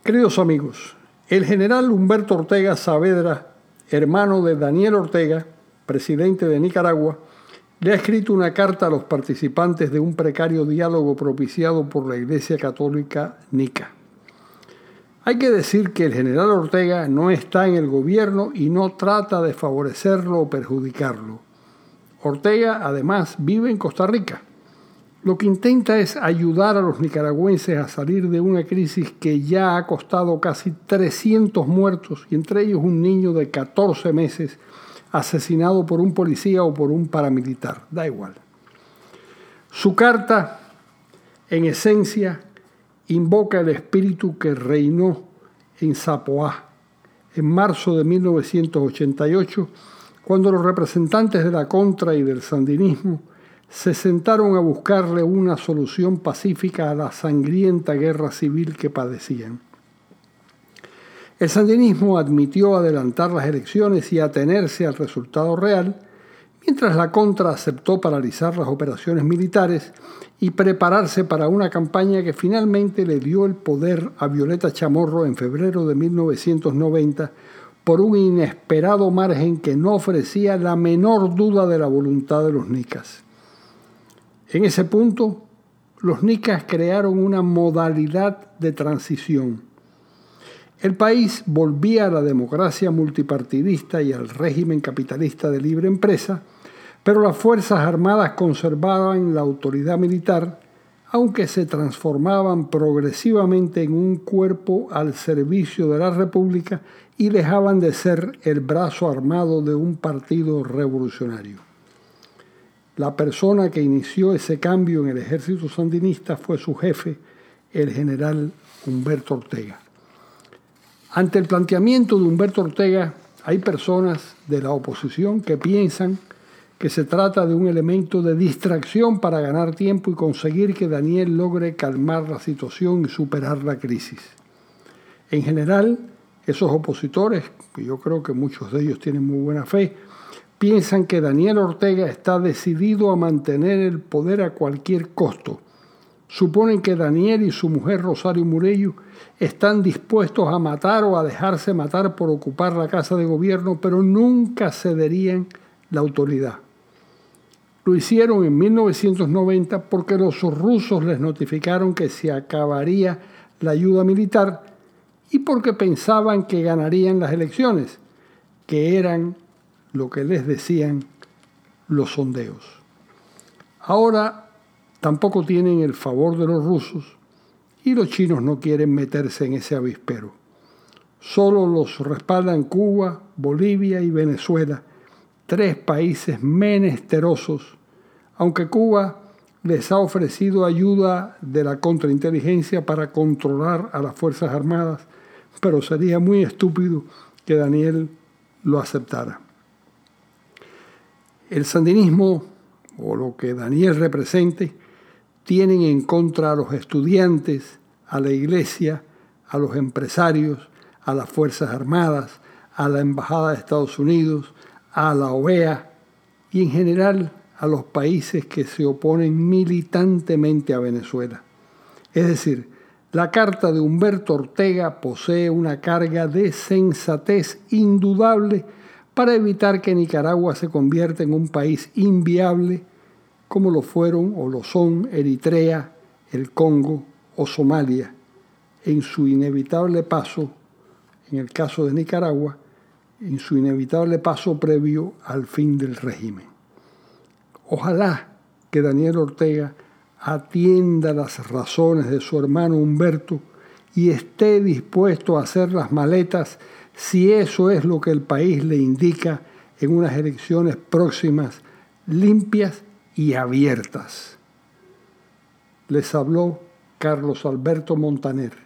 Queridos amigos, el general Humberto Ortega Saavedra, hermano de Daniel Ortega, presidente de Nicaragua, le ha escrito una carta a los participantes de un precario diálogo propiciado por la Iglesia Católica Nica. Hay que decir que el general Ortega no está en el gobierno y no trata de favorecerlo o perjudicarlo. Ortega, además, vive en Costa Rica. Lo que intenta es ayudar a los nicaragüenses a salir de una crisis que ya ha costado casi 300 muertos, y entre ellos un niño de 14 meses asesinado por un policía o por un paramilitar, da igual. Su carta, en esencia, invoca el espíritu que reinó en Zapoá en marzo de 1988, cuando los representantes de la Contra y del sandinismo se sentaron a buscarle una solución pacífica a la sangrienta guerra civil que padecían. El sandinismo admitió adelantar las elecciones y atenerse al resultado real, mientras la Contra aceptó paralizar las operaciones militares y prepararse para una campaña que finalmente le dio el poder a Violeta Chamorro en febrero de 1990 por un inesperado margen que no ofrecía la menor duda de la voluntad de los nicas. En ese punto, los nicas crearon una modalidad de transición. El país volvía a la democracia multipartidista y al régimen capitalista de libre empresa, pero las Fuerzas Armadas conservaban la autoridad militar, aunque se transformaban progresivamente en un cuerpo al servicio de la República y dejaban de ser el brazo armado de un partido revolucionario. La persona que inició ese cambio en el ejército sandinista fue su jefe, el general Humberto Ortega. Ante el planteamiento de Humberto Ortega, hay personas de la oposición que piensan que se trata de un elemento de distracción para ganar tiempo y conseguir que Daniel logre calmar la situación y superar la crisis. En general, esos opositores, que yo creo que muchos de ellos tienen muy buena fe, piensan que Daniel Ortega está decidido a mantener el poder a cualquier costo. Suponen que Daniel y su mujer Rosario Murillo están dispuestos a matar o a dejarse matar por ocupar la casa de gobierno, pero nunca cederían la autoridad. Lo hicieron en 1990 porque los rusos les notificaron que se acabaría la ayuda militar y porque pensaban que ganarían las elecciones, que eran lo que les decían los sondeos. Ahora tampoco tienen el favor de los rusos y los chinos no quieren meterse en ese avispero. Solo los respaldan Cuba, Bolivia y Venezuela, 3 países menesterosos, aunque Cuba les ha ofrecido ayuda de la contrainteligencia para controlar a las Fuerzas Armadas, pero sería muy estúpido que Daniel lo aceptara. El sandinismo, o lo que Daniel represente, tienen en contra a los estudiantes, a la iglesia, a los empresarios, a las Fuerzas Armadas, a la Embajada de Estados Unidos, a la OEA y en general a los países que se oponen militantemente a Venezuela. Es decir, la carta de Humberto Ortega posee una carga de sensatez indudable para evitar que Nicaragua se convierta en un país inviable como lo fueron o lo son Eritrea, el Congo o Somalia, en su inevitable paso, en el caso de Nicaragua, en su inevitable paso previo al fin del régimen. Ojalá que Daniel Ortega atienda las razones de su hermano Humberto y esté dispuesto a hacer las maletas si eso es lo que el país le indica en unas elecciones próximas, limpias y abiertas. Les habló Carlos Alberto Montaner.